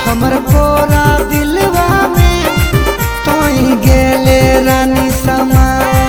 हमर कोरा दिलवा में तोई गेले रानी समा।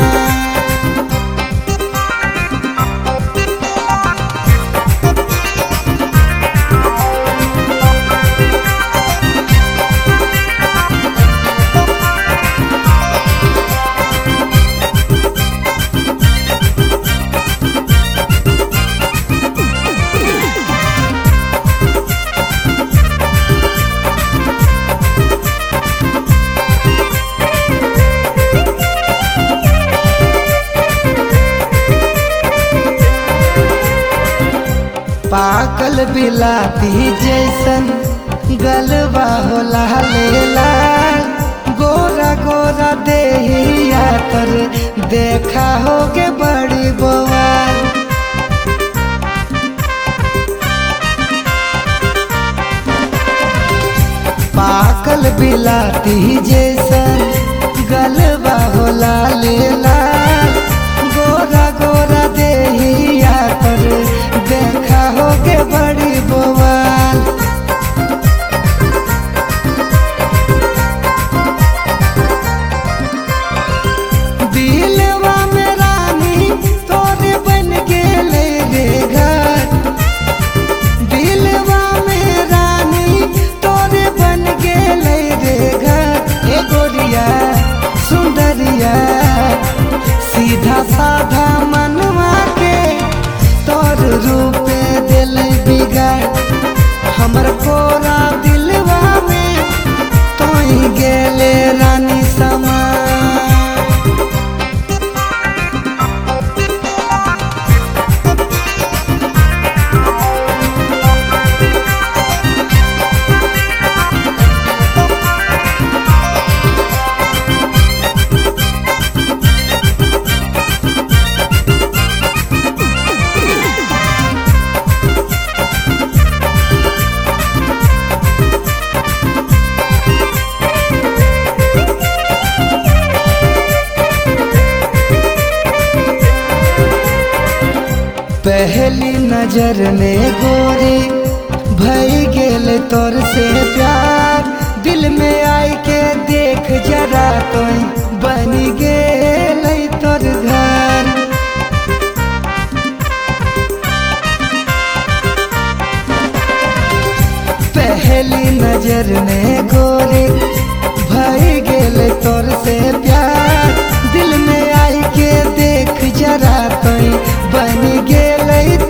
पागल बिलाती जैसन गलबा होला लेला, गोरा गोरा देहिया पर देखा होगे बड़ी बवाल। पागल बिलाती जैसन गलबा होला लेला, गोरा गोरा देहिया पर देखा होगे बड़ी बवाल। दिलवा में रानी तोरे बन गेले रे घर, दिलवा में रानी तोरे बन गेले रे घर। ए गोरिया सुंदरिया सीधा साधा मनवा के तोर रूपे दिल बिगाड़, हमर कोरा दिलवा में तोई गेले रानी समा। पहली नजर में गोरी भई गेल तोर से प्यार, दिल में आई के देख जरा तोई बनी गेल तोर घर। पहली नजर में गोरी भई गेल तोर से प्यार, दिल में आई के देख जरा तोई बनी गेल